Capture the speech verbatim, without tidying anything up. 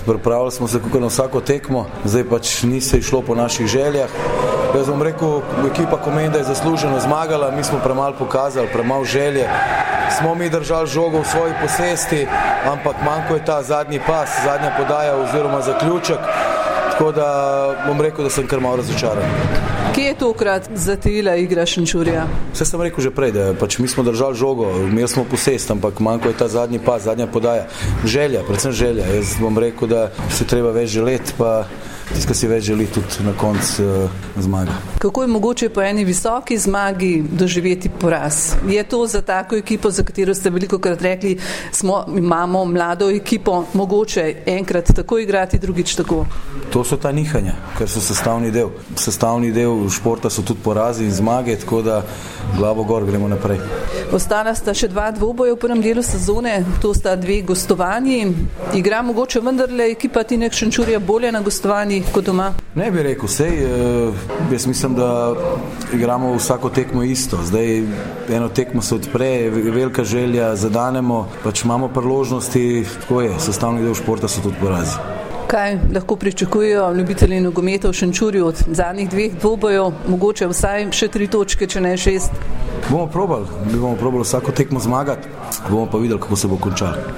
Pripravili smo se kot na vsako tekmo, zdaj pač ni se išlo po naših željah. Jaz bom rekel, ekipa Komenda je zasluženo zmagala, mi smo premalo pokazali, premalo želje. Smo mi držali žogo v svoji posesti, ampak manjko je ta zadnji pas, zadnja podaja oziroma zaključek. Tako da bom rekel, da sem kar malo razočaran. Kje je tokrat zatajila igra Šenčurja? Vse sem rekel že prej, da pač mi smo držali žogo, imeli smo posest, ampak manjko je ta zadnji pas, zadnja podaja. Želja, predvsem želja. Jaz bom rekel, da se treba več želeti, pa tisti, ki si več želi, tudi na koncu uh, zmaga. Kako je mogoče po eni visoki zmagi doživeti poraz? Je to za tako ekipo, za katero ste velikokrat rekli, smo, imamo mlado ekipo, mogoče enkrat tako igrati, drugič tako? To so ta nihanja, ker so sestavni del. Sestavni del športa so tudi porazi in zmage, tako da glavo gor, gremo naprej. Ostala sta še dva dvoboja v prvem delu sezone, to sta dve gostovanji. Igra mogoče vendarle ekipa Tine Šenčurja bolje na gostovanji kot doma? Ne bi rekel, sej, jaz mislim, da igramo vsako tekmo isto. Zdaj eno tekmo se odpre, velika želja, zadanemo, pač imamo priložnosti, tako je, sestavni del športa so tudi porazi. Kaj lahko pričakujejo ljubitelji nogometa v Šenčurju od zadnjih dveh dvobojev, mogoče vsaj še tri točke, če ne šest? Bomo probali, bomo probali vsako tekmo zmagati, bomo pa videli, kako se bo končalo.